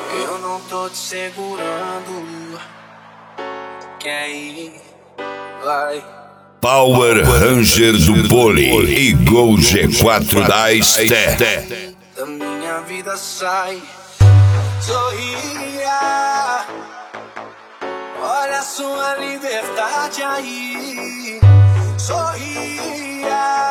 Eu não tô te segurando. Quer ir? Vai. Power Ranger do Poli e Gol G4 da Esté. Da minha vida sai. Sorria. Olha a sua liberdade aí. Sorria.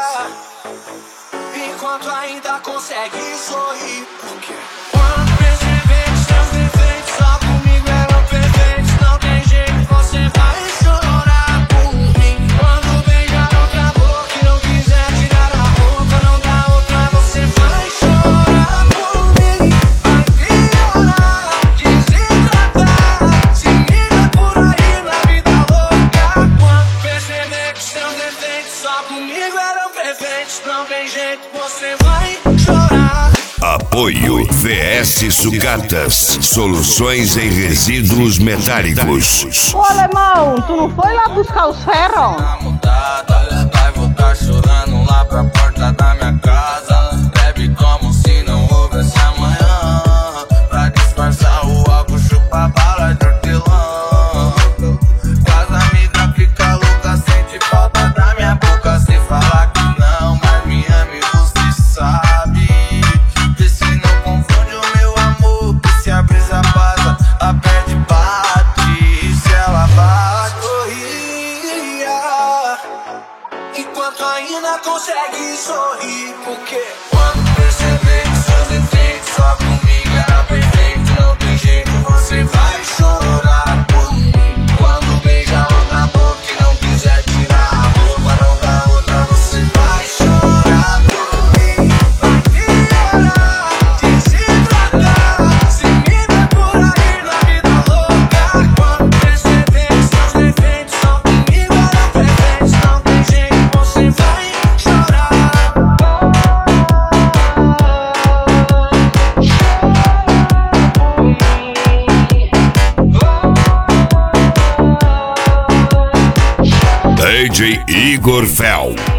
Enquanto ainda consegue sorrir. Porque quando perceber que seus defeitos só comigo eram perfeitos, não tem jeito, você vai chorar por mim. Quando beijar outra boca e não quiser tirar a roupa, não dá outra, você vai chorar por mim. Vai piorar, desidratar, se liga por aí na vida louca. Quando perceber que seus defeitos só comigo eram perfeitos, não tem jeito, você vai chorar. Apoio VS Sucatas, soluções em resíduos metálicos. Ô alemão, tu não foi lá buscar os ferros? Vai voltar chorando lá pra porta da minha casa. Bebe como se não houvesse amanhã. Pra disfarçar o álcool, chupa bala de hortelã. Faz a amiga fica louca, sente falta da minha boca. Sem falar que não, mas me ama e você sabe. Vê se não confunde o meu amor, que se a brisa passa, a perde bate. Se ela bate, sorria. Enquanto ainda consegue sorrir. Porque quando perceber que seus defeitos só comigo era perfeito, não tem jeito, você vai chorar por mim. Quando beijar outra boca e não quiser tirar a roupa, não dá outra, você vai chorar por mim. Vai piorar, desidratar, se me der por aí na vida louca. Quando perceber que seus defeitos só comigo eram perfeitos, não tem jeito, você vai chorar. DJ Igor Fel.